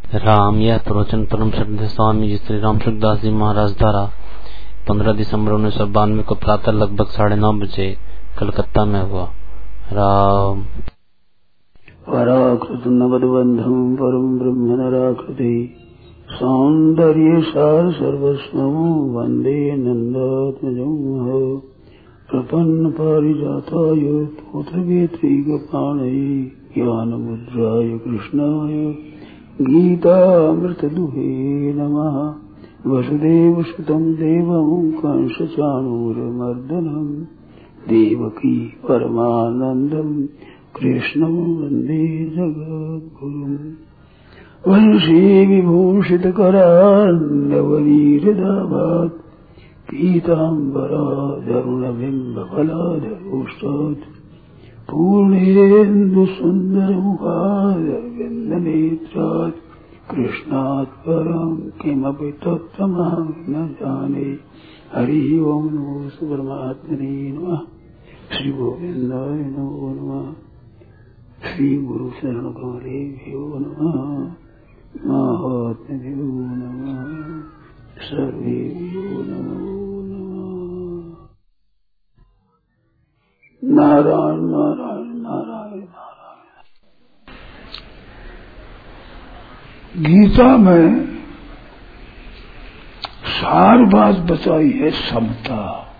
राम यह प्रवचन परम श्रद्धेय स्वामी जी श्री राम सुखदास जी महाराज द्वारा 15 दिसंबर 1992 को प्रातः लगभग 9:30 बजे कलकत्ता में हुआ। राम पराकृत नवद्बंधम परम ब्रह्म नराकृति सौंदर्य सार सर्वस्वं वंदे नंदात्मजं प्रपन्न पारिजाताय तोत्रवेत्रैकपाणये ज्ञानमुद्राय कृष्णाय गीतामृतदुहे नमः। वसुदेवसुतं देवं कंसचाणूरमर्दनं देवकी परमानन्दं कृष्णं वन्दे जगद्गुरुम्। वंशी विभूषितकरान्नवनीरदाभात् पीताम्बराधरुणबिम्बफलाधरोष्टात् पूर्णेन्दुसुन्दरमुखादरविन्दनेत्रात् कृष्णात् परं किमपि तत्त्वमहं न जाने। हरिः ओं नमो परमात्मने नमः। श्री गोविन्दाय नमो नमः। श्री गुरु शरणकमलेभ्यो नमः। महात्मभ्यो नमः। सर्वेभ्यो नमो नमः। नारायण नारायण नारायण नारायण। गीता में सार बात बताई है समता।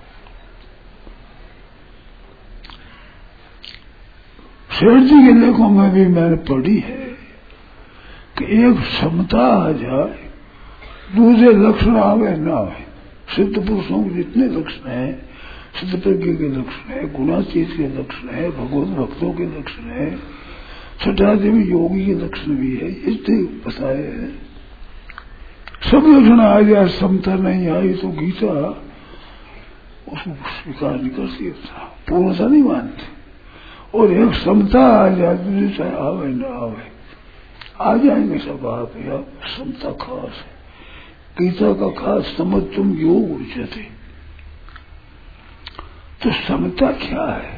शेर जी के लेखों में भी मैंने पढ़ी है कि एक समता आ जाए, दूसरे लक्षण आवे न आवे। सिद्ध पुरुषों के जितने लक्षण हैं, सिद्ध प्रज्ञ के लक्षण है, गुणातीत के लक्षण है, भगवत भक्तों के लक्षण है, छठादेवी योगी के लक्षण भी है, इतने बताए हैं। सब लक्षण आ जाए, समता नहीं आई तो गीता उसको स्वीकार नहीं करती, पूर्णता नहीं मानती। और एक समता आ जाए, दूसरी चाहे आवे न आवे, आ जाएंगे सब आप। या समता खास है, गीता का खास समझ तुम योग उच्चते। तो समता क्या है?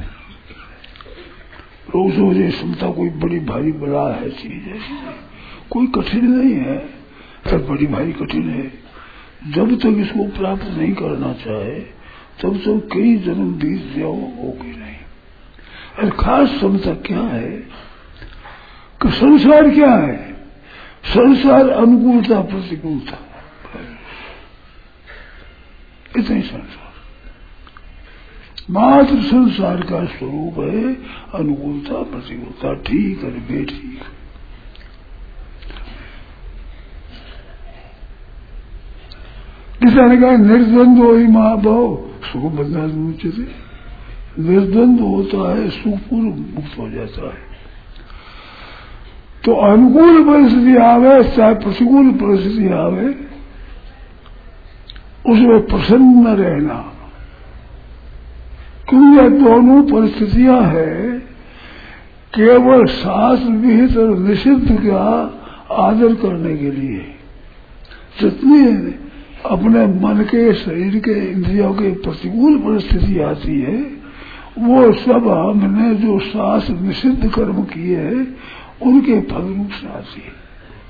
रोज रोज समता कोई बड़ी भारी बड़ा है चीज है, कोई कठिन नहीं है, पर बड़ी भारी कठिन है। जब तक इसको प्राप्त नहीं करना चाहे तब तक कई जन्म बीत जाओ होगी नहीं। और खास समता क्या है कि संसार क्या है? संसार अनुकूलता प्रतिकूलता, इतनी संसार मात्र संसार का स्वरूप है अनुकूलता प्रतिकूलता, ठीक और बेठीक। किसी ने कहा निर्द्वंद हो ही महाभाव सुख बंधन मुझसे। निर्द्वंद होता है, सुख पूर्व मुक्त हो जाता है। तो अनुकूल परिस्थिति आवे चाहे प्रतिकूल परिस्थिति आवे, उसमें प्रसन्न रहना, क्योंकि ये दोनों परिस्थितियां हैं केवल शास्त्र विहित और निषिद्ध का आदर करने के लिए। जितनी अपने मन के, शरीर के, इंद्रियों के प्रतिकूल परिस्थिति आती है, वो सब हमने जो शास्त्र निषिद्ध कर्म किए हैं उनके फल रूप से आती है।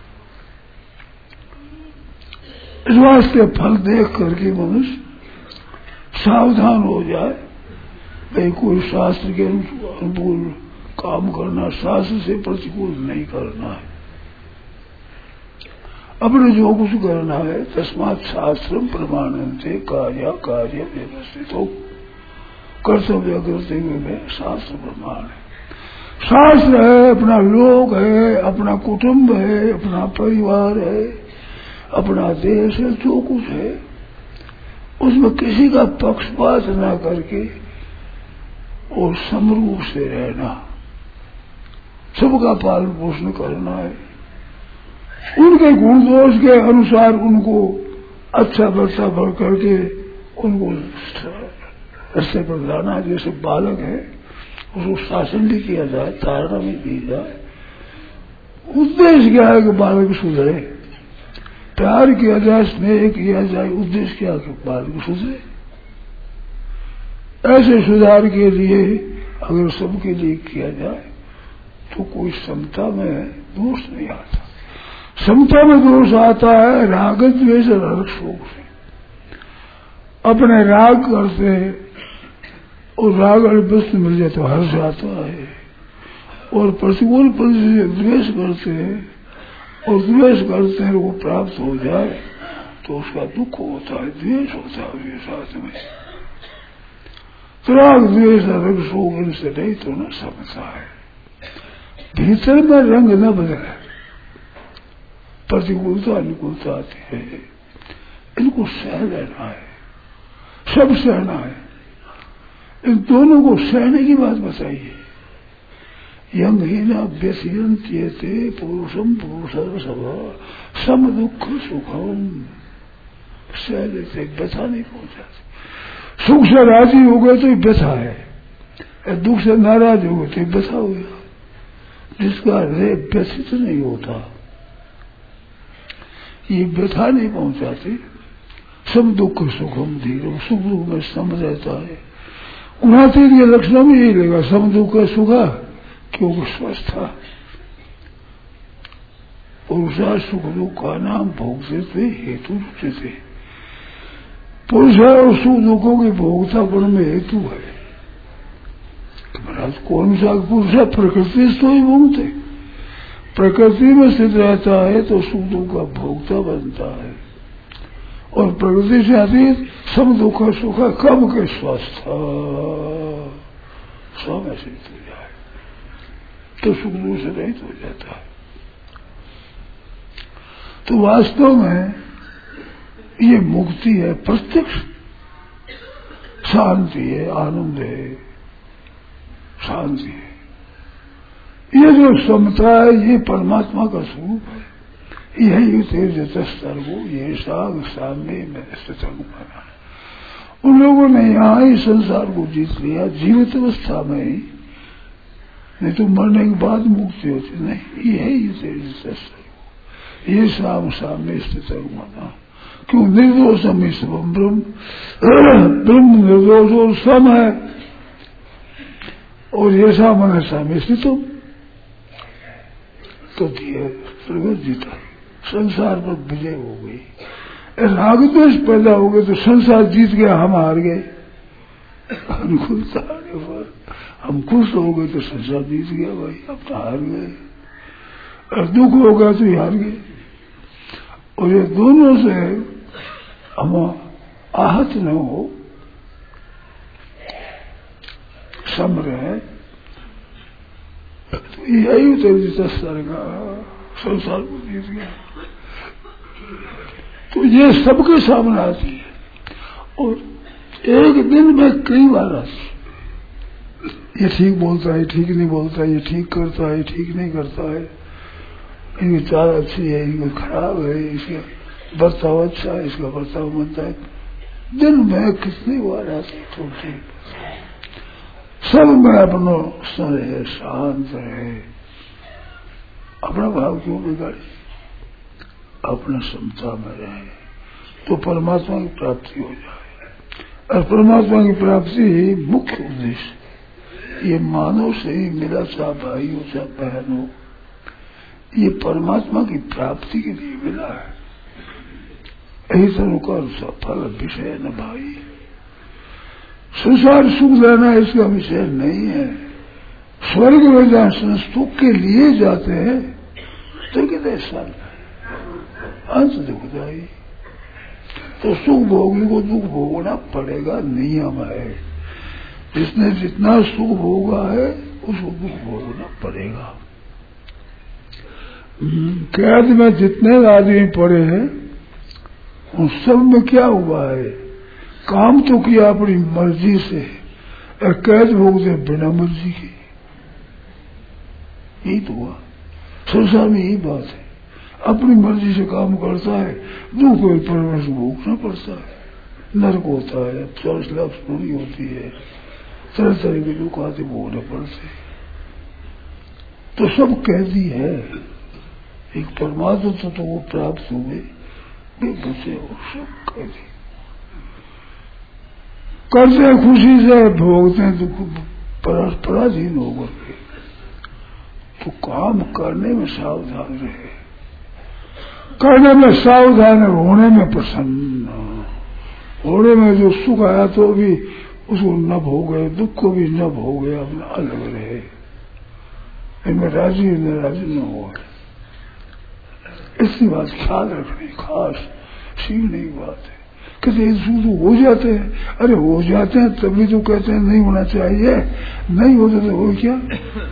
इस वास्ते फल देख करके मनुष्य सावधान हो जाए। भाई कोई शास्त्र के अनुकूल काम करना, शास्त्र से प्रतिकूल नहीं करना है। अपने जो कुछ करना है तस्मात् शास्त्रम प्रमाणन्ते कार्य कार्य व्यवस्थित हो। कर्तव्य करते हुए में शास्त्र प्रमाण है। शास्त्र है, अपना लोक है, अपना कुटुंब है, अपना परिवार है, अपना देश है, जो कुछ है उसमें किसी का पक्षपात न करके और समरूप से रहना, सबका पालन पोषण करना है। उनके गुण दोष के अनुसार उनको अच्छा बर्ता बढ़ करके उनको रस्ते पर लाना। जैसे बालक है उसको शासन भी किया जाए, ताड़ना भी दी जाए। उद्देश्य क्या है कि बालक सुधरे, प्यार किया जाए, स्नेह किया जाए, उद्देश्य क्या है कि बालक सुधरे। ऐसे सुधार के लिए अगर सबके लिए किया जाए तो कोई समता में दोष नहीं आता। समता में दोष आता है राग द्वेष और शोक से। अपने राग करते और राग और वस्तु मिल जाए तो हर्ष आता है, और प्रतिकूल परिस्थिति से द्वेष करते हैं और द्वेष करते हैं वो प्राप्त हो जाए तो उसका दुख होता है, द्वेष होता है साथ में। राग द्वेष रंग शोक इनसे नहीं तो न समझता है। भीतर में रंग न बदले, प्रतिकूलता अनुकूलता आती है, इनको सह लेना है, सब सहना है। इन दोनों को सहने की बात बताइए। यंग ही न व्यसयन्त्येते पुरुषम पुरुषर सभा सम दुख सुखम। सह लेते, व्यथा नहीं पहुंचाते। सुख से राजी हो गए तो व्यथा है, दुख से नाराज हो गए तो व्यथा हो गया। जिसका हृदय व्यथित नहीं होता, ये व्यथा नहीं पहुंचाते। सब दुख सुखम धीरे, सुख दुख में सम रहता है। उन्हाती के लक्षण में यही लेगा, सब दुख सुखा क्योंकि स्वस्था। पुरुषा सुख दुख का नाम भोगते थे हेतु रुचते थे। पुरुष और सुख दुखों के भोगता गुण में हेतु है। महाराज कौन सा पुरुष है? प्रकृति से ही भोगते, प्रकृति में स्थित रहता है तो सुख दुख का भोगता बनता है। और प्रकृति से अतीत सब दुख सुख कब के स्वस्थ सब ऐसे हो जाए तो सुख दुख से रहित हो जाता है। तो वास्तव में ये मुक्ति है, प्रत्यक्ष शांति है, आनंद है, शांति है। ये जो समता है ये परमात्मा का स्वरूप है। यही तेज स्तर को ये साग सामने में स्थित माना। उन लोगों ने यहाँ ही संसार को जीत लिया, जीवित अवस्था में ही, नहीं तो मरने के बाद मुक्ति होती नहीं। यही तेज स्तर ये शाम सामने स्थित माना। क्यों? निर्दोषम ही सबम ब्रह्म, ब्रह्म निर्दोष और सम है, और ये सामने सामने स्थित हो तो प्रगत जीता, संसार पर विजय हो गई। राग द्वेष पैदा हो गए तो संसार जीत गया, हम हार गए। अनुकूलता आने पर हम खुश हो गए तो संसार जीत गया, भाई अब तो हार गए। और दुख हो गया तो हार गए। और ये दोनों से हम आहत न हो, सम रहे, तो यही तो जिस स्तर का संसार को जीत गया। तो ये सबके सामने आती है, और एक दिन में कई बार आती है। ये ठीक बोलता है, ठीक नहीं बोलता है, ये ठीक करता है, ठीक नहीं करता है, इनकी चाल अच्छी है, इनकी खराब है, इसका बर्ताव अच्छा है, इसका बर्ताव बनता है। दिन में कितनी बार आती थोड़ी, सब में अपना रहे, शांत रहे, अपना भाव क्यों बिगाड़े, अपना समता में रहे तो परमात्मा की प्राप्ति हो जाए। और परमात्मा की प्राप्ति ही मुख्य उद्देश्य। ये मानव से ही मिला, चाहे भाई हो चाहे बहन हो, ये परमात्मा की प्राप्ति के लिए मिला है। यही सर्वकार सफल विषय न भाई। संसार सुख लेना इसका विषय नहीं है। स्वर्ग में जहां सुख के लिए जाते हैं तो कितने साल अंत दुखदाई, तो सुख भोगने को दुख भोगना पड़ेगा, नियम है। जिसने जितना सुख भोगा है उसको दुख भोगना पड़ेगा। कैद में जितने आदमी पड़े हैं उन सब में क्या हुआ है? काम तो किया अपनी मर्जी से, और कैद भोगते बिना मर्जी के। यही तो हुआ संसार में, यही बात है। अपनी मर्जी से काम करता है, दुख को परवश भोगना पड़ता है। नरक होता है, 40 लाख पूरी होती है, तरह तरह के दुख आते भोगने पड़ते। तो सब कैदी है। एक परमात्मा तो वो प्राप्त हुए, वे बचे और सब कैदी करते खुशी से भोगते हैं दुख पराधीन होकर के। तो काम करने में सावधान रहे, करने में सावधान है, होने में प्रसन्न। होने में जो सुख आया तो भी उसको न भोगे, दुख को भी न भोगे, अपना अलग रहे, इनमें राजी नाराजी न हो। इसी बात ख्याल रखनी खास सीखने की बात है। कहते शुरू हो जाते हैं, अरे हो जाते हैं तभी तो कहते हैं नहीं होना चाहिए, नहीं होता तो हो क्या।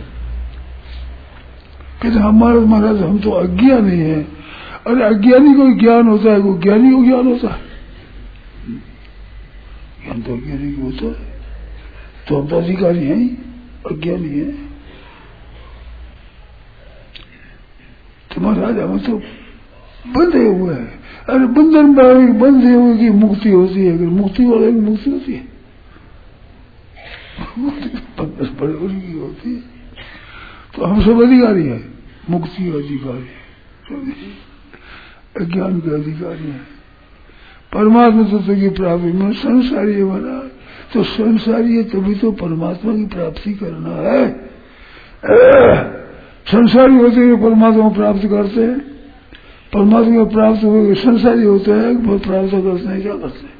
कहते हमारा महाराज हम तो अज्ञानी है। अरे अज्ञानी को ज्ञान होता है, कोई ज्ञानी को ज्ञान होता है? ज्ञान तो अज्ञानी को होता है। तो हम तो अधिकारी हैं ही, अज्ञानी है। तो महाराज हम तो बंधे हुए हैं। अरे बंधन बंधे हुए की मुक्ति होती है, अगर मुक्ति वाले की मुक्ति होती है, बंधन बड़े बड़ी की होती है। तो हम सब अधिकारी है, मुक्ति के अधिकारी, अज्ञान के अधिकारी है। परमात्मा तत्व की प्राप्ति में संसारी है बना, तो संसारी है तभी तो परमात्मा की प्राप्ति करना है। संसारी होते हुए परमात्मा प्राप्त करते हैं, परमात्मा प्राप्त हो संसारी होते हैं, वो प्राप्त करते हैं, क्या करते हैं?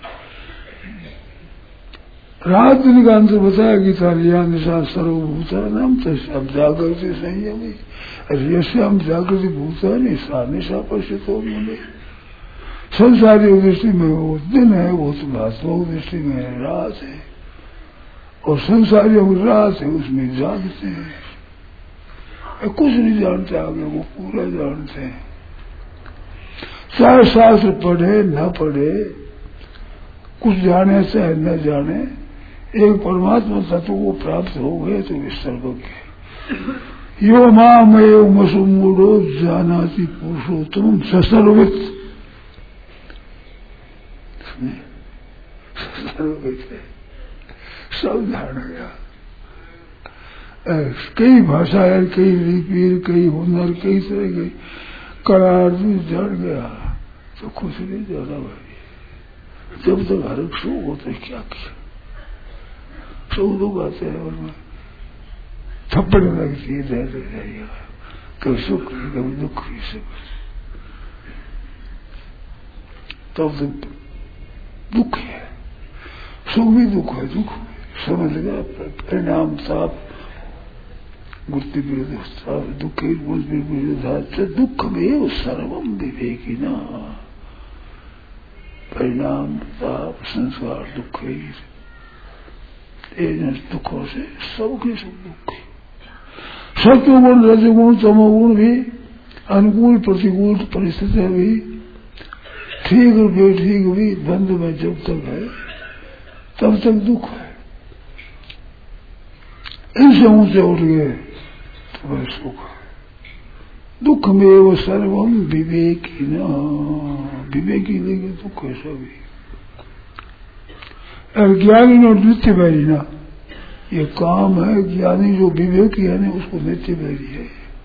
रात दिन का अंतर बताया गीता लिया निशा सर्वभूता नाम तस्याम जागृति संयमी, यश्याम जागृति भूता निशा निशा पश्चित हो मिले। संसारी दृष्टि में वो दिन है, वो आत्मा दृष्टि में रात है, और संसारी रात है उसमें जागते हैं। कुछ नहीं जानते आगे, वो पूरा जानते हैं। चाहे शास्त्र पढ़े न पढ़े, कुछ जाने चाहे न जाने, एक परमात्मा तत्व को प्राप्त हो गए तो वे सर्वज्ञ। यो मामेव मसुमूढ़ो जानाति पुरुषोत्तम सर्ववित, सब जान गया। कई भाषाएं, कई लिपि, कई हुनर, कई तरह के कला जान गया तो कुछ नहीं जाना भाई। जब तक हर एक सुख होता है क्या किया, सुख दुख आते हैं उनमें थप्पड़ लगती है, रहते जाइएगा, कभी सुख नहीं कभी दुख नहीं, सब तब तो दुख है, सुख भी दुख है, दुख समझ गया। परिणाम ताप मूर्ति विरोध दुख दुख में सर्वम विवेकी न, परिणाम ताप संस्कार दुख दुखों से सबके सब दुख। सत्वगुण रजगुण तमोगुण भी, अनुकूल प्रतिकूल परिस्थितियां भी, ठीक और बेठीक भी बंद में जब तक है तब तक दुख है। इनसे ऊंचे उठ गए तो वह सुख है। दुख में वो सर्वम विवेकी न, विवेकी लेकिन दुख है सभी। और ज्ञानी और नित्य बैरी ना, ये काम है। ज्ञानी जो विवेकी है ना उसको नित्य बैरी है।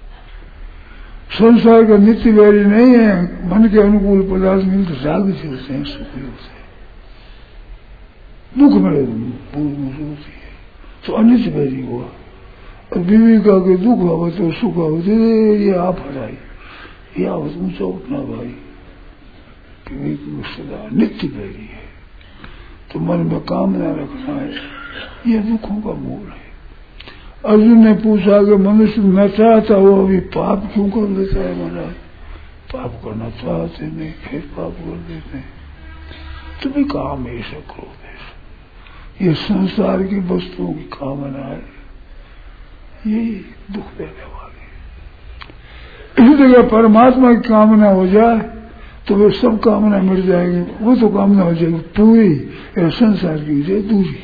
संसार का नित्य बैरी नहीं है। मन के अनुकूल पदार्थ मिलते राग से होते हैं, सुख होते हैं, दुख में होती है तो अनित्य बैरी हुआ। और विवेका के दुख हो तो सुख हो, ये आप हटाई, ये आप ऊंचा उठना भाई। विवेक सदा नित्य बैरी है। तो मन में कामना रखना है, ये दुखों का मूल है। अर्जुन ने पूछा कि मनुष्य न चाहता वो अभी पाप क्यों कर लेता है? महाराज पाप करना चाहते नहीं, फिर पाप कर देते हैं। तुम्हें काम ऐसा क्रोध है, ये संसार की वस्तुओं की कामना है, ये दुख देने वाली। इसी जगह परमात्मा की कामना हो जाए तो वे सब कामना मिट जाएगी। वो तो कामना हो जाएगी पूरी, संसार की हो जाए दूरी,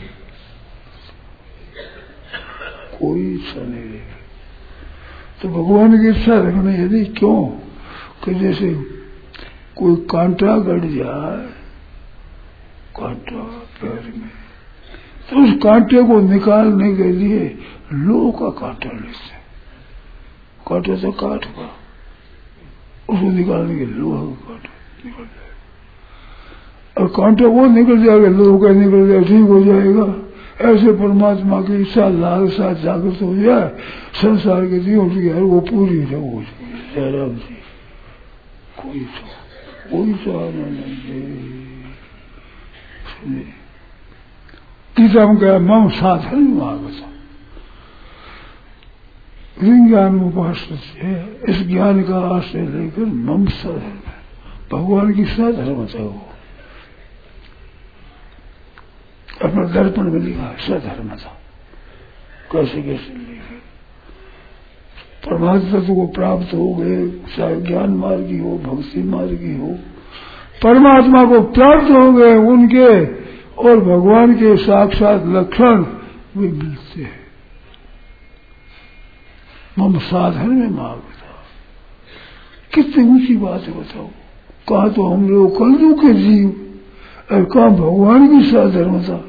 कोई इच्छा नहीं रहेगी। तो भगवान की इच्छा रखना यदि क्यों कि जैसे कोई कांटा गड़ जाए, कांटा पैर में, तो उस कांटे को निकालने के लिए लोह का कांटा लेते हैं। कांटे से काट का उसको निकालने के लोहा का कांटा निकल जाएगा, और कांटा वो निकल जाएगा, लोह का निकल जाएगा, ठीक हो जाएगा। ऐसे परमात्मा की इच्छा लालसा जागृत हो जाए, संसार के जीवन की है वो पूरी हो जाए। कोई सहारा नहीं है। गीता में कहा मम साधन मार्ग था, ज्ञान उपासना है। इस ज्ञान का आश्रय लेकर मम साधन, भगवान की सधर्म था वो, अपना दर्पण में लिखा सधर्म था। कैसे कैसे लिखे, परमात्मा तत्व को प्राप्त हो गए, चाहे ज्ञान मार्ग की हो, भक्ति मार्ग की हो, परमात्मा को प्राप्त हो गए, उनके और भगवान के साक्षात लक्षण वे मिलते हैं। मम साधन में मार्ग था, कितनी ऊंची बात है बताओ। कहा तो हम लोग कलयुग के जीव, और कहा भगवान की साधर्म था।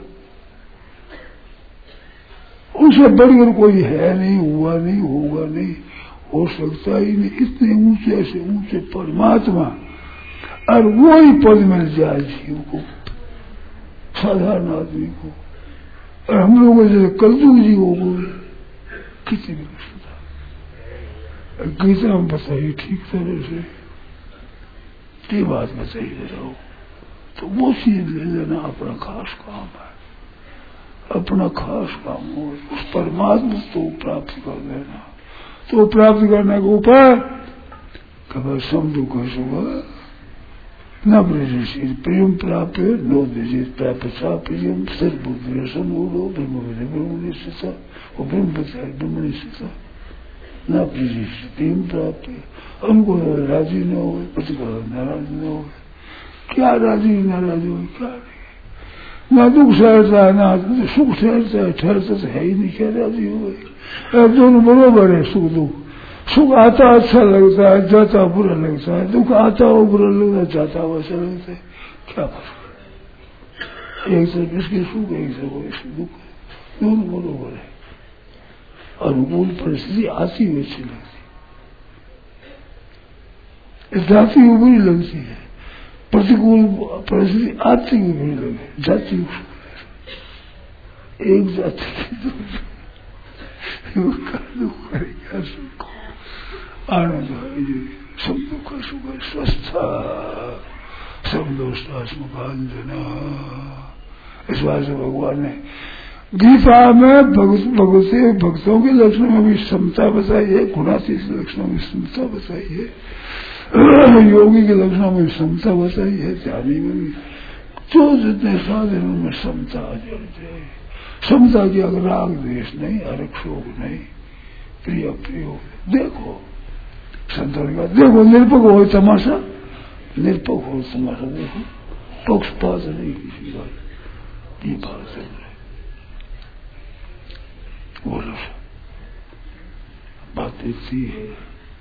उनसे बढ़कर कोई है नहीं, हुआ नहीं, होगा नहीं, हो सकता ही नहीं। इतने ऊंचे से ऊंचे परमात्मा, और वो ही पद मिल जाए जीव को, साधारण आदमी को। और हम लोगों जैसे कलयुग जीवों को कितनी विलक्षणता। गीता में बताइए ठीक तरह से, ये बात बताइए रहो। तो वो चीज ले लेना अपना खास काम है, अपना खास काम हो, उस परमात्मा को प्राप्त कर लेना। तो प्राप्त करने के ऊपर कभी समझो कैसे होगा न ब्रजेशी प्रेम प्राप्त नो ब्रजित प्राप्त सा प्रियम सर्वुद्रेशन हो ब्रह्म ब्रह्मनिष्ठता, वो ब्रह्म निष्ठता न ब्रजेशी प्रेम प्राप्त। उनको राजी न हो, प्रतिकार नाराज न हो। क्या राजी नाराज हो, क्या नहीं, ना दुख सहता है ना सुख ठहरता है, ठहरता तो है ही नहीं, क्या राजी हो गए। दोनों बरोबर है, सुख दुख। सुख आता अच्छा लगता है, जाता बुरा लगता है, दुख आता हो बुरा लगता है, जाता हो अच्छा लगता है, क्या फर्क। एक तरफ इसके सुख, एक तरफ इसके दुख, दोनों बरोबर है। अनुकूल परिस्थिति आती हुई अच्छी लगती, जाती हुई बुरी लगती है, प्रतिकूल परिस्थिति आती हुई बुरी लगे, जाती हुई एक जाति की दुख करेगा, सुख आनंद है, सब दुख सुख स्वस्थ सब दोषात्मकांजना। इस बात से भगवान ने गीता में भक्तों के लक्षणों में भी समता बताई है, गुणातीत लक्षणों में समता बताई है, योगी के लक्षणों में समता बताई है, ध्यानी में भी। जो जितने साधन उनमें समता आ जाए, समता की अगर राग द्वेष नहीं, अरक शोक नहीं, प्रिय प्रियो। देखो संतों का, देखो निरपक हो तमाशा, निरपक हो तमाशा देखो, पक्षपात नहीं किसी बात। ये बात चल रही, बोलो बात इतनी है।